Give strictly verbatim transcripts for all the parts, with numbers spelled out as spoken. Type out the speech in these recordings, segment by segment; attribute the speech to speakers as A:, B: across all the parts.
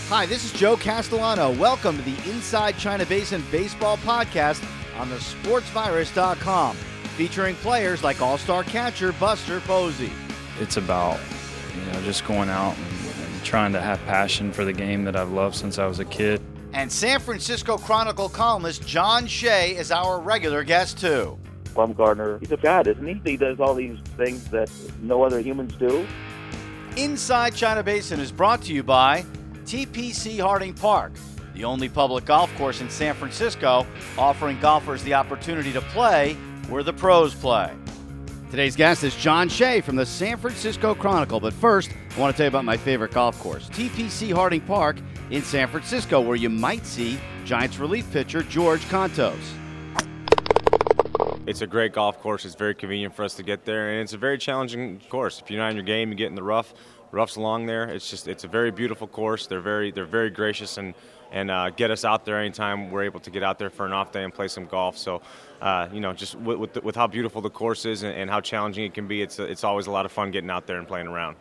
A: Hi, this is Joe Castellano. Welcome to the Inside China Basin Baseball Podcast on the sports virus dot com, featuring players like all-star catcher Buster Posey.
B: It's about, you know, just going out and, and trying to have passion for the game that I've loved since I was a kid.
A: And San Francisco Chronicle columnist John Shea is our regular guest, too.
C: Bumgarner, he's a god, isn't he? He does all these things that no other humans do.
A: Inside China Basin is brought to you by T P C Harding Park, the only public golf course in San Francisco offering golfers the opportunity to play where the pros play. Today's guest is John Shea from the San Francisco Chronicle. But first, I want to tell you about my favorite golf course, T P C Harding Park in San Francisco, where you might see Giants relief pitcher George Kontos.
D: It's a great golf course. It's very convenient for us to get there, and it's a very challenging course. If you're not in your game, you get in the rough. Rough's along there. It's just it's a very beautiful course. They're very they're very gracious and and uh, get us out there anytime we're able to get out there for an off day and play some golf. So, uh, you know, just with with, the, with how beautiful the course is and, and how challenging it can be, it's it's always a lot of fun getting out there and playing around.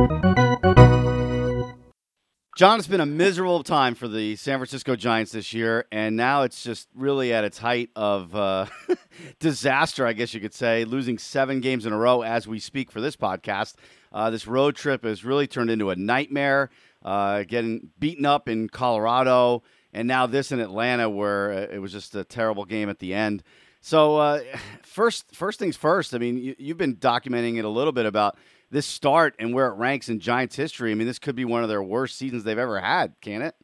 A: John, it's been a miserable time for the San Francisco Giants this year, and now it's just really at its height of uh, disaster, I guess you could say, losing seven games in a row as we speak for this podcast. Uh, this road trip has really turned into a nightmare, uh, getting beaten up in Colorado, and now this in Atlanta where it was just a terrible game at the end. So uh, first first things first, I mean, you, you've been documenting it a little bit about this start and where it ranks in Giants history. I mean, this could be one of their worst seasons they've ever had, can it?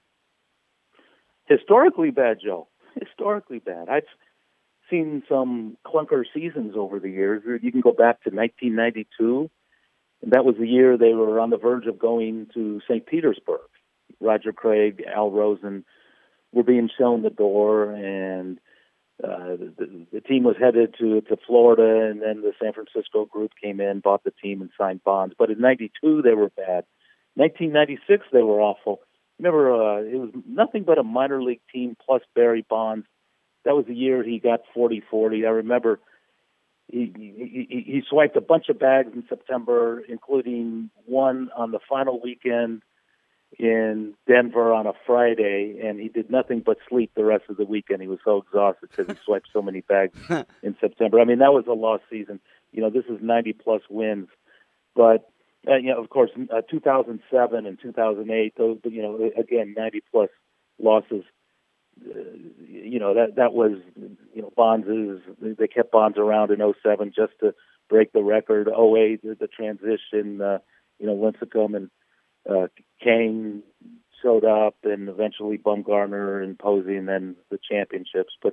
C: Historically bad, Joe. Historically bad. I've seen some clunker seasons over the years. You can go back to nineteen ninety-two, and that was the year they were on the verge of going to Saint Petersburg. Roger Craig, Al Rosen were being shown the door, and Uh, the, the team was headed to, to Florida, and then the San Francisco group came in, bought the team, and signed Bonds. But in ninety-two, they were bad. nineteen ninety-six, they were awful. Remember, uh, it was nothing but a minor league team plus Barry Bonds. That was the year he got forty forty. I remember he, he, he swiped a bunch of bags in September, including one on the final weekend in Denver on a Friday, and he did nothing but sleep the rest of the weekend. He was so exhausted because he swiped so many bags in September. I mean, that was a lost season. You know, this is ninety-plus wins. But, uh, you know, of course, uh, two thousand seven and two thousand eight, those, you know, again, ninety-plus losses. Uh, you know, that that was, you know, Bonds is, they kept Bonds around in oh seven just to break the record. oh eight, the, the transition, uh, you know, Lincecum and Uh, Kane showed up, and eventually Bumgarner and Posey, and then the championships. But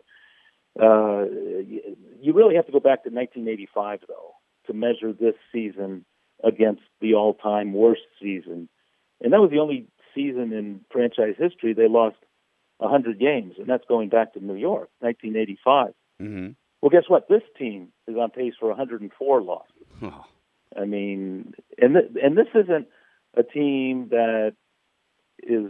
C: uh, you really have to go back to nineteen eighty-five, though, to measure this season against the all-time worst season. And that was the only season in franchise history they lost one hundred games, and that's going back to New York, nineteen eighty-five.
A: Mm-hmm.
C: Well, guess what? This team is on pace for one hundred four losses.
A: Oh.
C: I mean, and th- and this isn't a team that is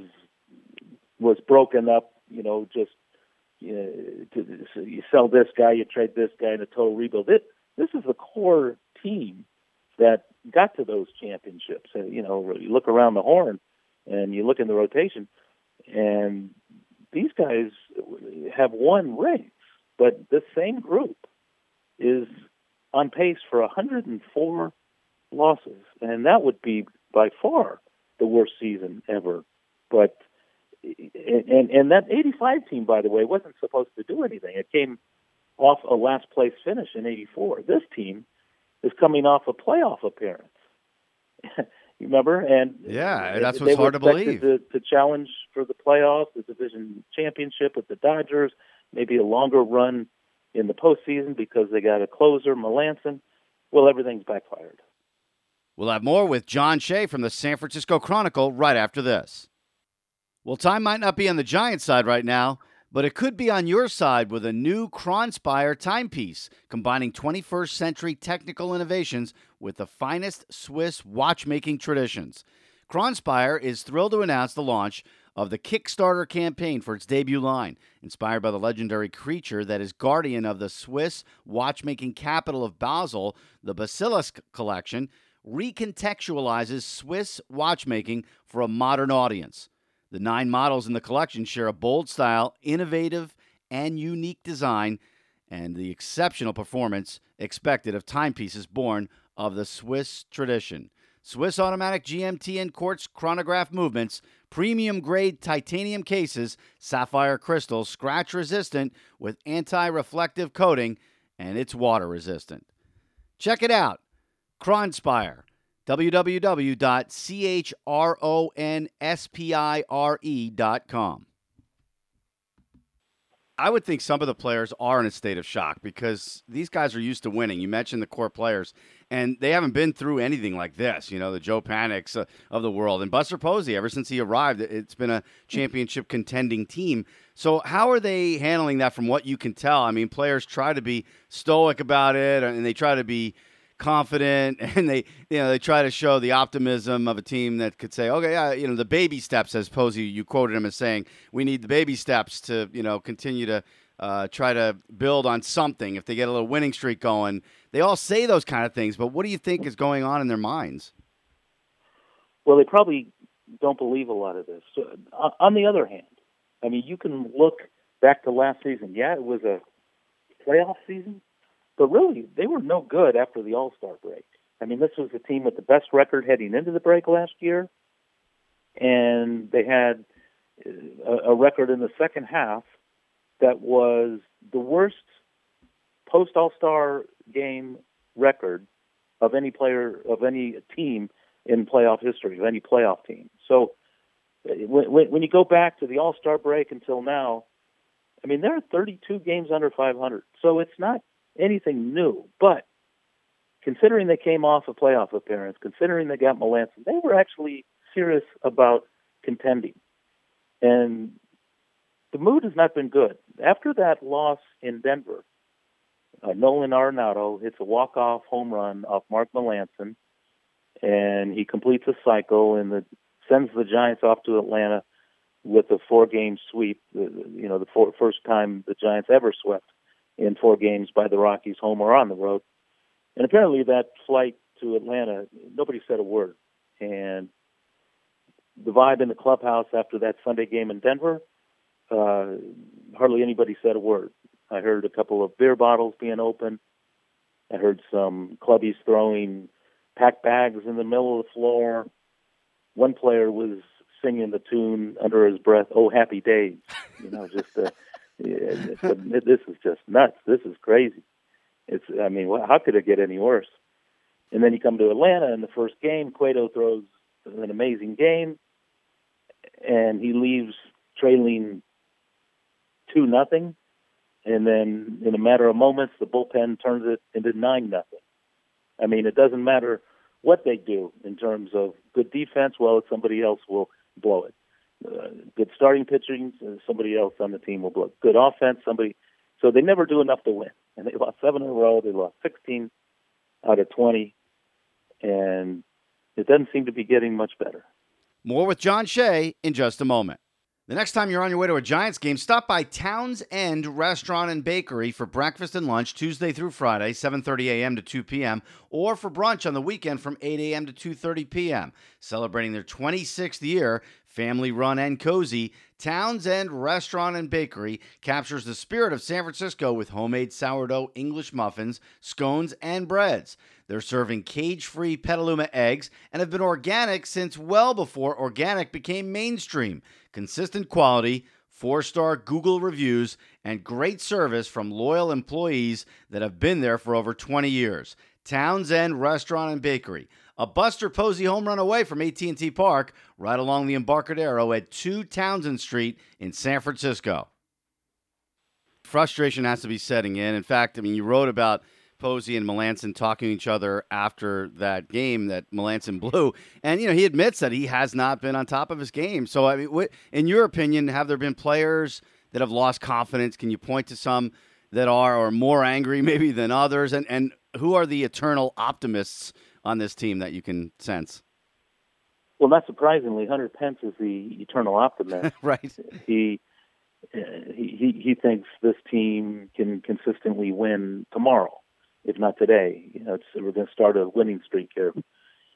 C: was broken up, you know, just you, know, to, so you sell this guy, you trade this guy in a total rebuild. This, this is the core team that got to those championships. And, you know, you look around the horn and you look in the rotation, and these guys have won rings, but this same group is on pace for one hundred four losses, and that would be by far the worst season ever. But and and that eighty-five team, by the way, wasn't supposed to do anything. It came off a last place finish in eighty-four. This team is coming off a playoff appearance. You remember? And
A: yeah, that's
C: they
A: what's
C: were
A: hard to believe.
C: To, to challenge for the playoffs, the division championship with the Dodgers, maybe a longer run in the postseason because they got a closer, Melanson. Well, everything's backfired.
A: We'll have more with John Shea from the San Francisco Chronicle right after this. Well, time might not be on the Giants side right now, but it could be on your side with a new Kronspire timepiece, combining twenty-first century technical innovations with the finest Swiss watchmaking traditions. Kronspire is thrilled to announce the launch of the Kickstarter campaign for its debut line, inspired by the legendary creature that is guardian of the Swiss watchmaking capital of Basel. The Basilisk Collection recontextualizes Swiss watchmaking for a modern audience. The nine models in the collection share a bold style, innovative, and unique design, and the exceptional performance expected of timepieces born of the Swiss tradition. Swiss Automatic G M T and Quartz chronograph movements, premium-grade titanium cases, sapphire crystals, scratch-resistant with anti-reflective coating, and it's water-resistant. Check it out, Kronspire, w w w dot chronspire dot com. I would think some of the players are in a state of shock because these guys are used to winning. You mentioned the core players, and they haven't been through anything like this, you know, the Joe Panics uh, of the world. And Buster Posey, ever since he arrived, it's been a championship contending team. So how are they handling that from what you can tell? I mean, players try to be stoic about it, and they try to be confident, and they, you know, they try to show the optimism of a team that could say, okay, yeah, you know, the baby steps, as Posey, you quoted him as saying, we need the baby steps to, you know, continue to uh, try to build on something. If they get a little winning streak going, they all say those kind of things, but what do you think is going on in their minds?
C: Well, they probably don't believe a lot of this. So, on the other hand, I mean, you can look back to last season. Yeah, it was a playoff season, but really, they were no good after the All-Star break. I mean, this was a team with the best record heading into the break last year, and they had a, a record in the second half that was the worst post-All-Star game record of any player, of any team in playoff history, of any playoff team. So when, when you go back to the All-Star break until now, I mean, there are thirty-two games under five hundred, so it's not anything new, but considering they came off a playoff appearance, considering they got Melanson, they were actually serious about contending. And the mood has not been good. After that loss in Denver, uh, Nolan Arenado hits a walk-off home run off Mark Melanson, and he completes a cycle and the, sends the Giants off to Atlanta with a four-game sweep, you know, the four, first time the Giants ever swept in four games by the Rockies, home or on the road. And apparently that flight to Atlanta, nobody said a word. And the vibe in the clubhouse after that Sunday game in Denver, uh, hardly anybody said a word. I heard a couple of beer bottles being opened. I heard some clubbies throwing packed bags in the middle of the floor. One player was singing the tune under his breath, "Oh, Happy Days." You know, just uh, it, it, this is just nuts. This is crazy. It's, I mean, how could it get any worse? And then you come to Atlanta in the first game. Cueto throws an amazing game, and he leaves trailing two nothing. And then in a matter of moments, the bullpen turns it into nine nothing. I mean, it doesn't matter what they do in terms of good defense. Well, somebody else will blow it. Uh, good starting pitching, uh, somebody else on the team will blow it. Good offense, somebody. So they never do enough to win. And they lost seven in a row. They lost sixteen out of twenty. And it doesn't seem to be getting much better.
A: More with John Shea in just a moment. The next time you're on your way to a Giants game, stop by Towns End Restaurant and Bakery for breakfast and lunch Tuesday through Friday, seven thirty a.m. to two p.m., or for brunch on the weekend from eight a.m. to two thirty p.m. Celebrating their twenty-sixth year, family-run and cozy, Towns End Restaurant and Bakery captures the spirit of San Francisco with homemade sourdough English muffins, scones, and breads. They're serving cage-free Petaluma eggs and have been organic since well before organic became mainstream. Consistent quality, four-star Google reviews, and great service from loyal employees that have been there for over twenty years. Towns End Restaurant and Bakery, a Buster Posey home run away from A T and T Park, right along the Embarcadero at two Townsend Street in San Francisco. Frustration has to be setting in. In fact, I mean, you wrote about Posey and Melanson talking to each other after that game that Melanson blew. And, you know, he admits that he has not been on top of his game. So, I mean, what, in your opinion, have there been players that have lost confidence? Can you point to some that are or more angry maybe than others? And, and who are the eternal optimists on this team that you can sense?
C: Well, not surprisingly, Hunter Pence is the eternal optimist.
A: Right.
C: He, uh, he he thinks this team can consistently win tomorrow, if not today. You know, it's, we're going to start a winning streak here.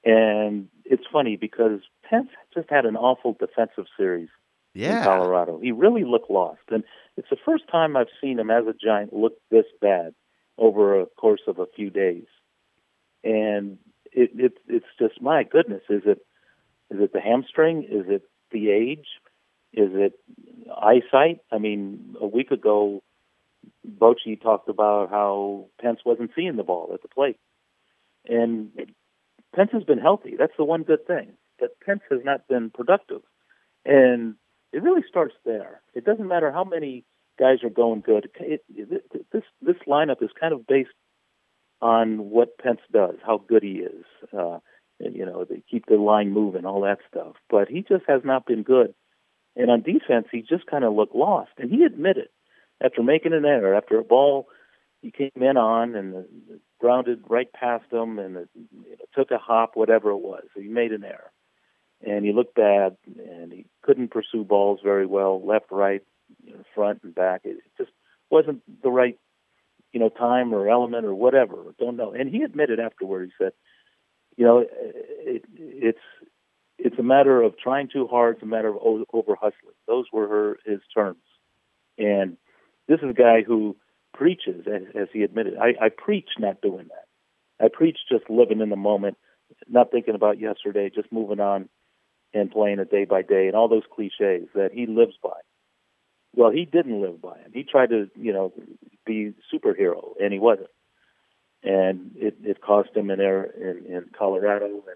C: And it's funny because Pence just had an awful defensive series
A: yeah.
C: in Colorado. He really looked lost. And it's the first time I've seen him as a Giant look this bad over a course of a few days. And it, it, it's just, my goodness, is it is it the hamstring? Is it the age? Is it eyesight? I mean, a week ago, Bochy talked about how Pence wasn't seeing the ball at the plate. And Pence has been healthy. That's the one good thing. But Pence has not been productive. And it really starts there. It doesn't matter how many guys are going good. It, it, this this lineup is kind of based on what Pence does, how good he is. Uh, and, you know, they keep the line moving, all that stuff. But he just has not been good. And on defense, he just kind of looked lost. And he admitted, after making an error, after a ball he came in on and it grounded right past him and it, you know, took a hop, whatever it was, he made an error. And he looked bad, and he couldn't pursue balls very well, left, right, you know, front and back. It just wasn't the right, you know, time or element or whatever. Don't know. And he admitted afterward, he said, you know, it, it's it's a matter of trying too hard. It's a matter of over hustling. Those were her, his terms. And this is a guy who preaches, as, as he admitted. I, I preach not doing that. I preach just living in the moment, not thinking about yesterday, just moving on and playing it day by day, and all those cliches that he lives by. Well, he didn't live by them. He tried to, you know, be superhero, and he wasn't. And it, it cost him an error in, in Colorado. And,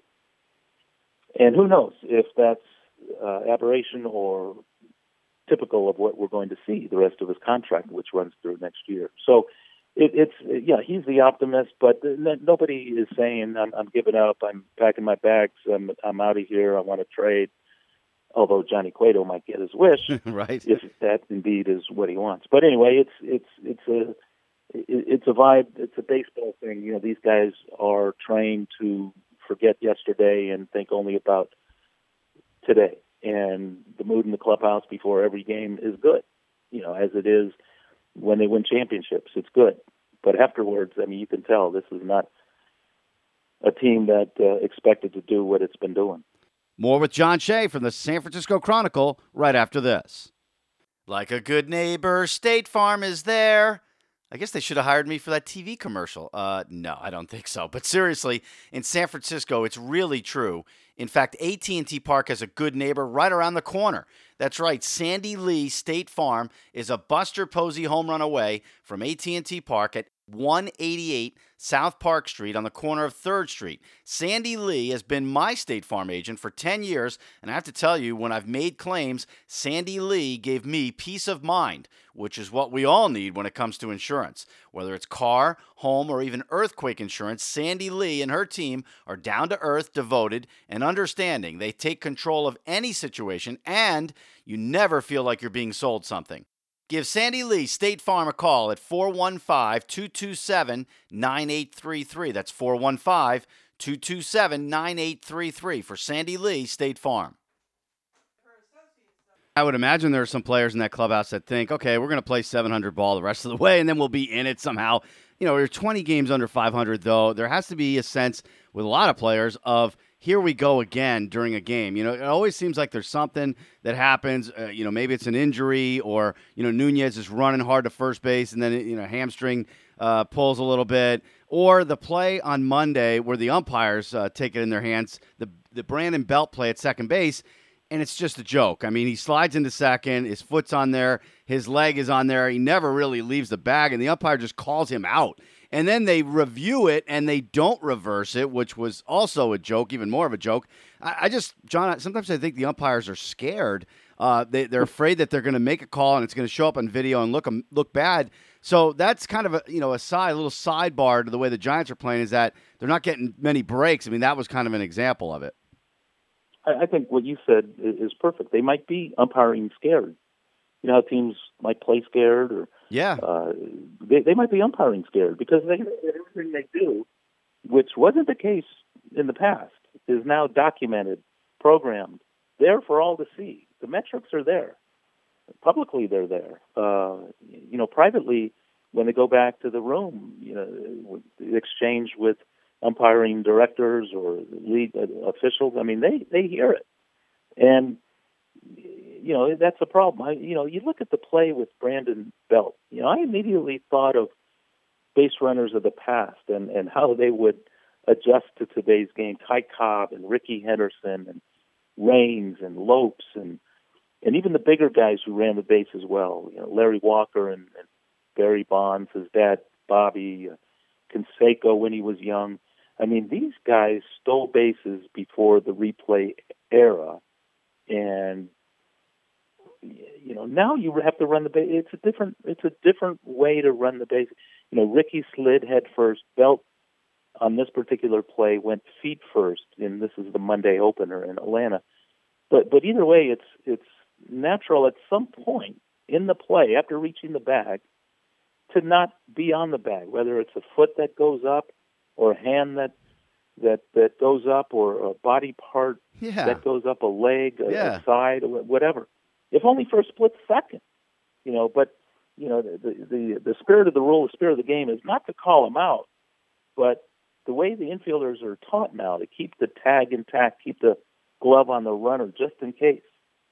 C: and who knows if that's uh, aberration or typical of what we're going to see the rest of his contract, which runs through next year. So it, it's, yeah, he's the optimist, but n- nobody is saying, I'm, I'm giving up, I'm packing my bags, I'm, I'm out of here, I want to trade. Although Johnny Cueto might get his wish,
A: right?
C: If that indeed is what he wants. But anyway, it's it's it's a it's a vibe. It's a baseball thing. You know, these guys are trained to forget yesterday and think only about today. And the mood in the clubhouse before every game is good. You know, as it is when they win championships, it's good. But afterwards, I mean, you can tell this is not a team that uh, expected to do what it's been doing.
A: More with John Shea from the San Francisco Chronicle right after this. Like a good neighbor, State Farm is there. I guess they should have hired me for that T V commercial. Uh, no, I don't think so. But seriously, in San Francisco, it's really true. In fact, A T and T Park has a good neighbor right around the corner. That's right, Sandy Lee State Farm is a Buster Posey home run away from A T and T Park at one eighty-eight South Park Street on the corner of third Street. Sandy Lee has been my State Farm agent for ten years, and I have to tell you, when I've made claims, Sandy Lee gave me peace of mind, which is what we all need when it comes to insurance. Whether it's car, home, or even earthquake insurance, Sandy Lee and her team are down to earth, devoted, and understanding. They take control of any situation, and you never feel like you're being sold something. Give Sandy Lee State Farm a call at four one five, two two seven, nine eight three three. That's four one five, two two seven, nine eight three three for Sandy Lee State Farm. I would imagine there are some players in that clubhouse that think, okay, we're going to play seven hundred ball the rest of the way, and then we'll be in it somehow. You know, we're twenty games under five hundred, though. There has to be a sense with a lot of players of, here we go again during a game. You know, it always seems like there's something that happens. Uh, you know, maybe it's an injury, or, you know, Nunez is running hard to first base and then, you know, hamstring uh, pulls a little bit. Or the play on Monday where the umpires uh, take it in their hands, the, the Brandon Belt play at second base, and it's just a joke. I mean, he slides into second, his foot's on there, his leg is on there. He never really leaves the bag, and the umpire just calls him out. And then they review it, and they don't reverse it, which was also a joke, even more of a joke. I, I just, John, sometimes I think the umpires are scared. Uh, they, they're afraid that they're going to make a call, and it's going to show up on video and look look bad. So that's kind of a, you know, a side, a little sidebar to the way the Giants are playing, is that they're not getting many breaks. I mean, that was kind of an example of it.
C: I, I think what you said is perfect. They might be umpiring scared. You know how teams might play scared, or
A: yeah,
C: uh, they they might be umpiring scared because they everything they do, which wasn't the case in the past, is now documented, programmed, there for all to see. The metrics are there. Publicly, they're there. Uh, you know, privately, when they go back to the room, you know, the exchange with umpiring directors or lead officials. I mean, they, they hear it. And, you know, that's a problem. I, you know, you look at the play with Brandon Belt. You know, I immediately thought of base runners of the past and, and how they would adjust to today's game. Ty Cobb and Ricky Henderson and Raines and Lopes and and even the bigger guys who ran the base as well. You know, Larry Walker and, and Barry Bonds, his dad Bobby, uh, Canseco when he was young. I mean, these guys stole bases before the replay era, and you know now you have to run the base. It's a different. It's a different way to run the base. You know, Ricky slid head first. Belt on this particular play went feet first, and this is the Monday opener in Atlanta. But but either way, it's it's natural at some point in the play after reaching the bag to not be on the bag, whether it's a foot that goes up or a hand that that that goes up or a body part
A: yeah.
C: that goes up, a leg, a,
A: yeah.
C: a side, or whatever. If only for a split second, you know. But you know, the, the the spirit of the rule, the spirit of the game is not to call them out, but the way the infielders are taught now to keep the tag intact, keep the glove on the runner just in case.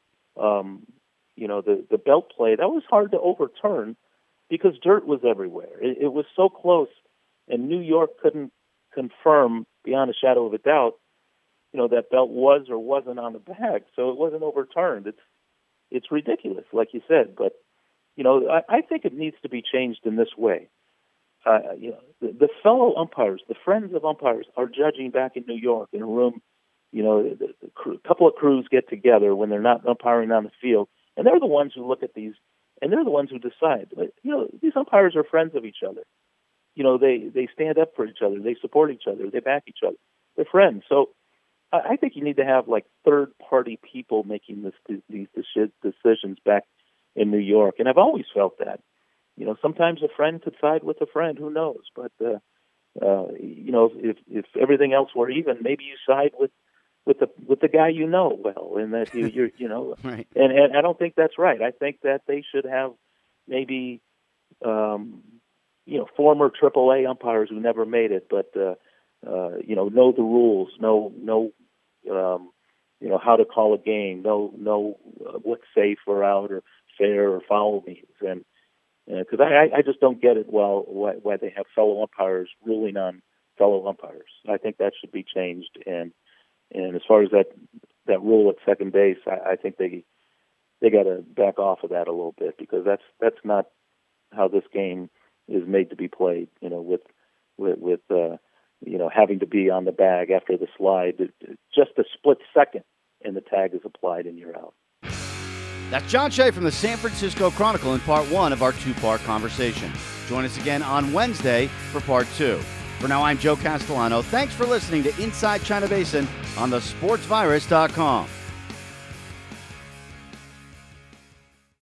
C: Um, you know, the, the Belt play, that was hard to overturn because dirt was everywhere. It, it was so close, and New York couldn't confirm beyond a shadow of a doubt, you know, that Belt was or wasn't on the bag, so it wasn't overturned. It's it's ridiculous, like you said, but, you know, I, I think it needs to be changed in this way. Uh, you know, the, the fellow umpires, the friends of umpires, are judging back in New York in a room. You know, the, the crew, a couple of crews get together when they're not umpiring on the field, and they're the ones who look at these, and they're the ones who decide. But, you know, these umpires are friends of each other. You know, they, they stand up for each other. They support each other. They back each other. They're friends. So I, I think you need to have, like, third-party people making this, these decisions back in New York, and I've always felt that. You know, sometimes a friend could side with a friend. Who knows? But, uh, uh, you know, if, if everything else were even, maybe you side with with the with the guy you know well, and that you you're, you know,
A: right.
C: and and I don't think that's right. I think that they should have maybe, um, you know, former triple A umpires who never made it, but uh, uh, you know, know the rules, know know, um, you know, how to call a game, know know uh, what's safe or out or fair or foul means, and because uh, I I just don't get it well why, why they have fellow umpires ruling on fellow umpires. I think that should be changed. And And as far as that, that rule at second base, I, I think they they got to back off of that a little bit because that's that's not how this game is made to be played. You know, with with, with uh, you know having to be on the bag after the slide, it, it, just a split second, and the tag is applied and you're out.
A: That's John Shea from the San Francisco Chronicle in part one of our two-part conversation. Join us again on Wednesday for part two. For now, I'm Joe Castellano. Thanks for listening to Inside China Basin on the sports virus dot com.